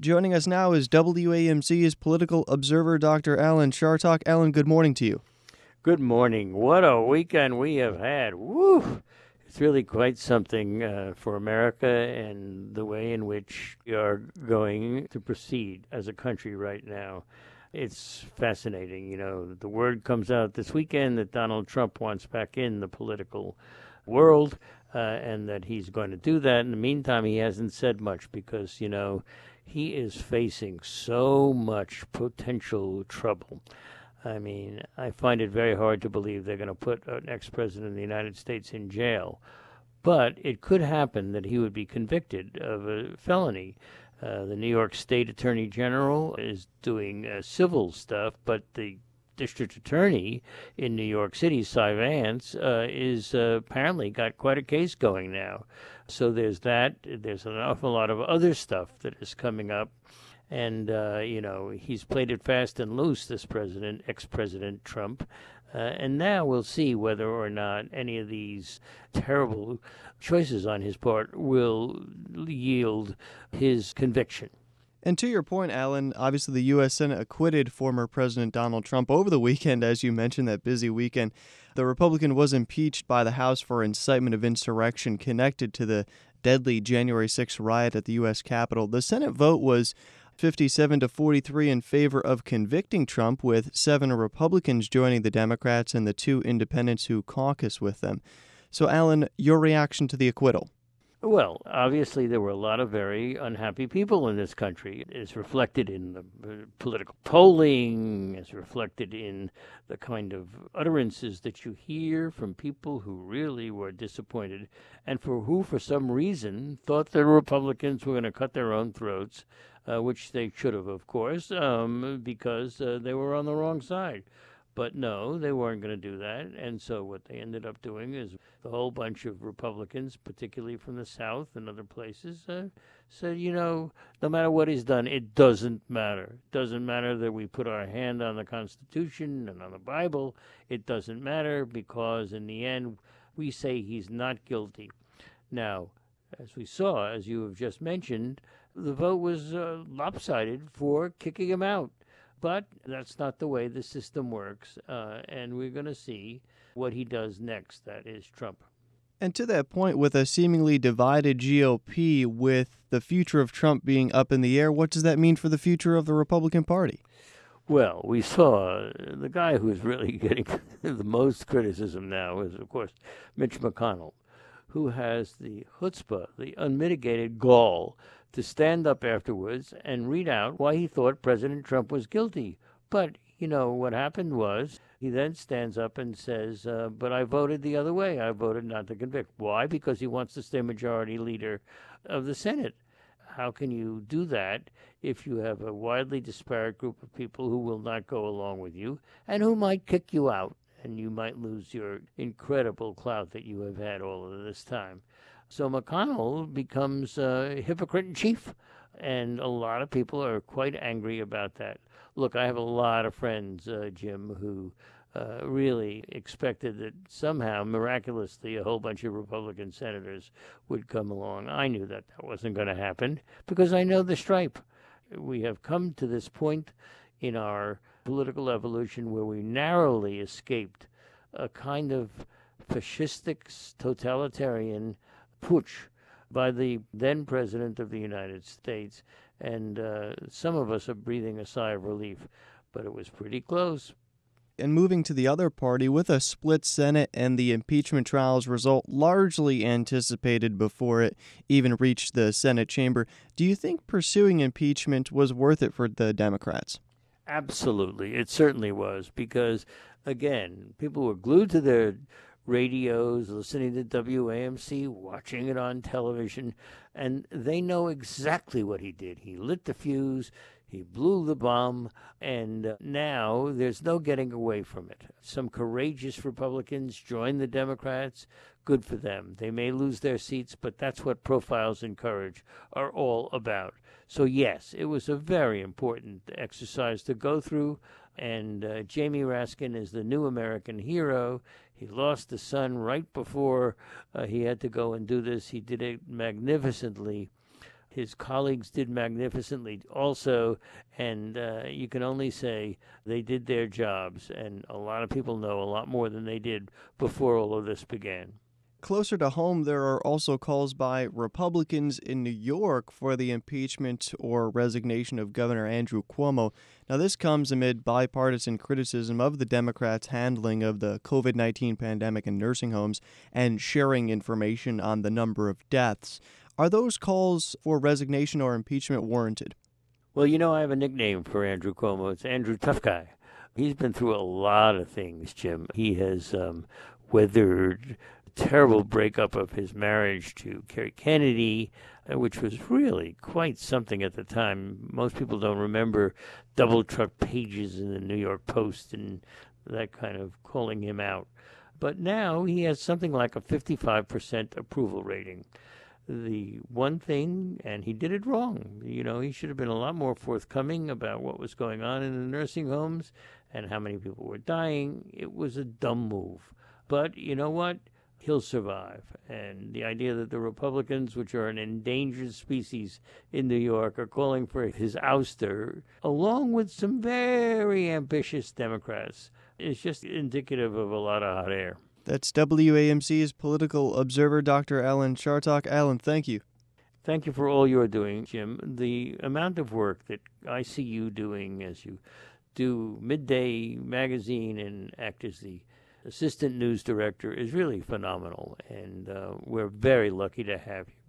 Joining us now is WAMC's political observer, Dr. Alan Chartock. Alan, good morning to you. Good morning. What a weekend we have had. Woo! It's really quite something for America and the way in which we are going to proceed as a country right now. It's fascinating. You know, the word comes out this weekend that Donald Trump wants back in the political world and that he's going to do that. In the meantime, he hasn't said much because, you know, he is facing so much potential trouble. I mean, I find it very hard to believe they're going to put an ex-president of the United States in jail. But it could happen that he would be convicted of a felony. The New York State Attorney General is doing civil stuff, but the district attorney in New York City, Cy Vance, is apparently got quite a case going now. So there's that. There's an awful lot of other stuff that is coming up. And, you know, he's played it fast and loose, this president, ex-President Trump. And now we'll see whether or not any of these terrible choices on his part will yield his conviction. And to your point, Alan, obviously the U.S. Senate acquitted former President Donald Trump over the weekend, as you mentioned, that busy weekend. The Republican was impeached by the House for incitement of insurrection connected to the deadly January 6th riot at the U.S. Capitol. The Senate vote was 57-43 in favor of convicting Trump, with 7 Republicans joining the Democrats and the 2 independents who caucus with them. So, Alan, your reaction to the acquittal? Well, obviously, there were a lot of very unhappy people in this country. It's reflected in the political polling, it's reflected in the kind of utterances that you hear from people who really were disappointed and for some reason, thought the Republicans were going to cut their own throats, which they should have, of course, because they were on the wrong side. But no, they weren't going to do that. And so what they ended up doing is the whole bunch of Republicans, particularly from the South and other places, said, you know, no matter what he's done, it doesn't matter. It doesn't matter that we put our hand on the Constitution and on the Bible. It doesn't matter because in the end, we say he's not guilty. Now, as we saw, as you have just mentioned, the vote was lopsided for kicking him out. But that's not the way the system works, and we're going to see what he does next, that is Trump. And to that point, with a seemingly divided GOP, with the future of Trump being up in the air, what does that mean for the future of the Republican Party? Well, we saw the guy who's really getting the most criticism now is, of course, Mitch McConnell, who has the chutzpah, the unmitigated gall, to stand up afterwards and read out why he thought President Trump was guilty. But, you know, what happened was he then stands up and says, but I voted the other way. I voted not to convict. Why? Because he wants to stay majority leader of the Senate. How can you do that if you have a widely disparate group of people who will not go along with you and who might kick you out? And you might lose your incredible clout that you have had all of this time. So McConnell becomes a hypocrite in chief, and a lot of people are quite angry about that. Look, I have a lot of friends, Jim, who really expected that somehow, miraculously, a whole bunch of Republican senators would come along. I knew that wasn't going to happen because I know the stripe. We have come to this point in our political evolution where we narrowly escaped a kind of fascistic, totalitarian putsch by the then President of the United States. And some of us are breathing a sigh of relief, but it was pretty close. And moving to the other party, with a split Senate and the impeachment trial's result largely anticipated before it even reached the Senate chamber, do you think pursuing impeachment was worth it for the Democrats? Absolutely. It certainly was, because, again, people were glued to their radios, listening to WAMC, watching it on television, and they know exactly what he did. He lit the fuse, he blew the bomb, and now there's no getting away from it. Some courageous Republicans joined the Democrats. Good for them. They may lose their seats, but that's what profiles in courage are all about. So, yes, it was a very important exercise to go through, and Jamie Raskin is the new American hero. He lost a son right before he had to go and do this. He did it magnificently. His colleagues did magnificently also, and you can only say they did their jobs, and a lot of people know a lot more than they did before all of this began. Closer to home, there are also calls by Republicans in New York for the impeachment or resignation of Governor Andrew Cuomo. Now, this comes amid bipartisan criticism of the Democrats' handling of the COVID-19 pandemic in nursing homes and sharing information on the number of deaths. Are those calls for resignation or impeachment warranted? Well, I have a nickname for Andrew Cuomo. It's Andrew Tough Guy. He's been through a lot of things, Jim. He has weathered terrible breakup of his marriage to Kerry Kennedy, which was really quite something at the time. Most people don't remember double truck pages in the New York Post and that kind of calling him out. But now he has something like a 55% approval rating. The one thing, and he did it wrong, he should have been a lot more forthcoming about what was going on in the nursing homes and how many people were dying. It was a dumb move. But you know what? He'll survive. And the idea that the Republicans, which are an endangered species in New York, are calling for his ouster, along with some very ambitious Democrats, is just indicative of a lot of hot air. That's WAMC's political observer, Dr. Alan Chartock. Alan, thank you. Thank you for all you're doing, Jim. The amount of work that I see you doing as you do Midday Magazine and act as the assistant news director is really phenomenal, and we're very lucky to have you.